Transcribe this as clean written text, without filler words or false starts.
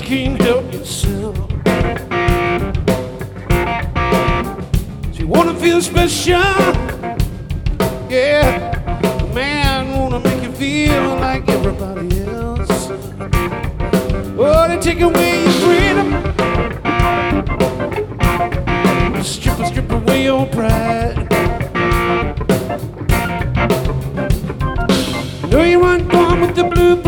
can't help yourself. You wanna feel special, yeah. Man wanna make you feel like everybody else. Oh, they take away your freedom, strip away your pride. No, you weren't born with the blue.